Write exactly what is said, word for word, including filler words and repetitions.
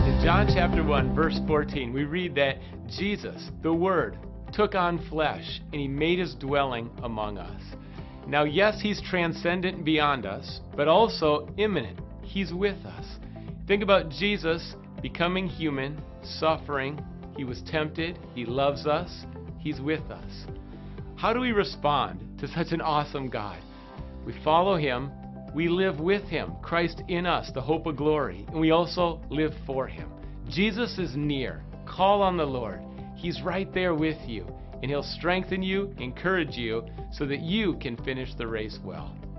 In John chapter one, verse fourteen, we read that Jesus, the Word, took on flesh and he made his dwelling among us. Now, yes, he's transcendent and beyond us, but also immanent. He's with us. Think about Jesus becoming human, suffering. He was tempted. He loves us. He's with us. How do we respond to such an awesome God? We follow him. We live with him, Christ in us, the hope of glory, and we also live for him. Jesus is near. Call on the Lord. He's right there with you, and he'll strengthen you, encourage you, so that you can finish the race well.